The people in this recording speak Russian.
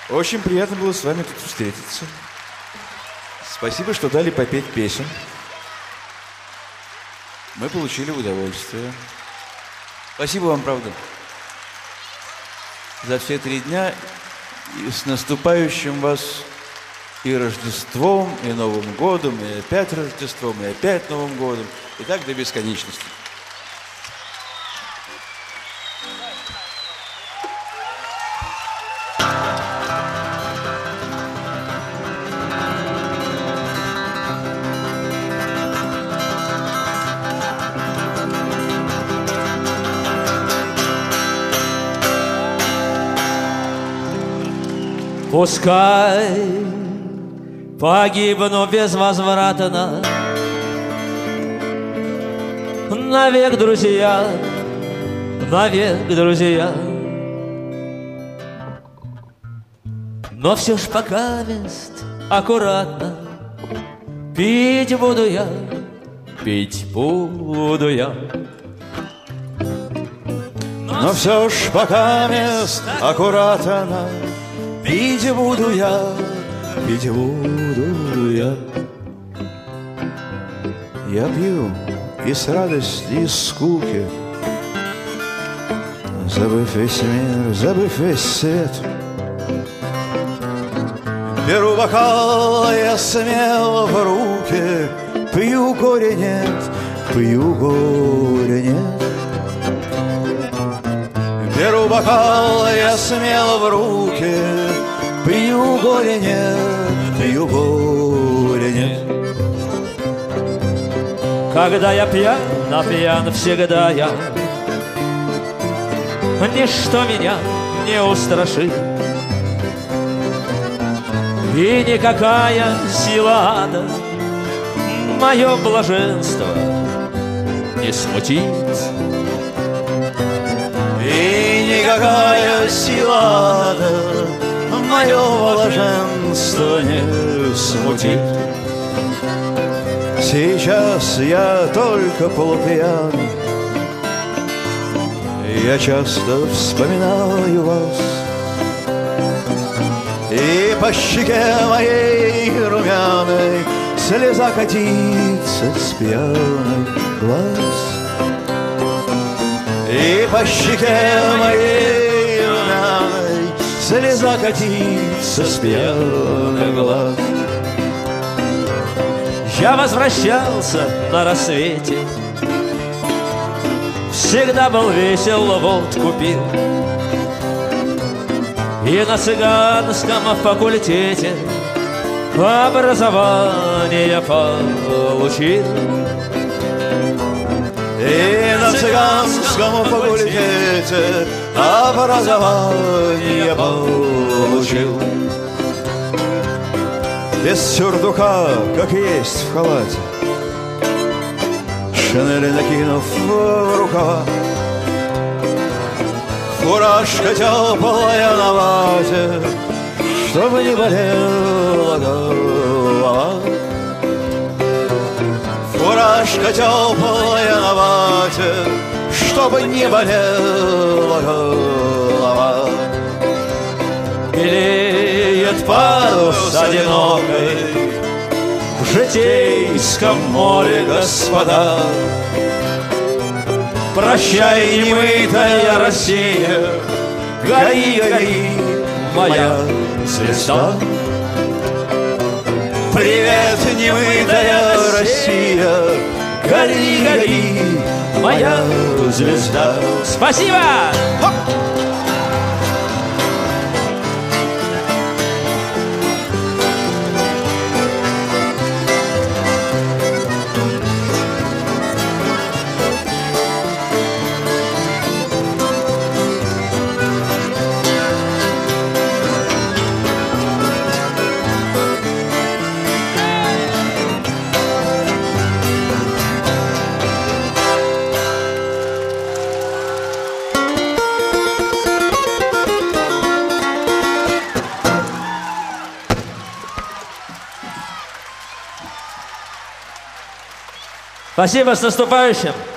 Очень приятно было с вами тут встретиться. Спасибо, что дали попеть песен. Мы получили удовольствие. Спасибо вам, правда, за все 3 дня. И с наступающим вас и Рождеством, и Новым годом, и опять Рождеством, и опять Новым годом. И так до бесконечности. Пускай погибну безвозвратно навек, друзья, навек, друзья. Но все ж пока мест аккуратно пить буду я, пить буду я. Но все ж пока мест аккуратно пить буду я, пить буду я. Я пью и с радости, и с скуки, забыв весь мир, забыв весь свет. Беру бокал, я смело в руки, пью горя нет, пью горя нет. Беру бокал, я смело в руки, пью горя нет, пью горя нет. Когда я пьян, напьян всегда я, ничто меня не устрашит, и никакая сила ада мое блаженство не смутит. И никакая сила ада мое блаженство не смутит. Сейчас я только полупьян, я часто вспоминаю вас, и по щеке моей румяной слеза катится с пьяных глаз. И по щеке моей румяной слеза катится с пьяных глаз. Я возвращался на рассвете, всегда был весел, водку пил, и на цыганском факультете образование получил. И на цыганском факультете образование получил. Без сюртука, как есть в халате, шинель накинув в рукава, фуражка теплая на вате, чтобы не болела голова. Фуражка теплая на вате, чтобы не болела голова. Белеет парус одинокой в житейском море, господа. Прощай, немытая Россия, гори, гори, моя звезда. Привет, немытая Россия, гори, гори, моя звезда. Спасибо! Спасибо, с наступающим!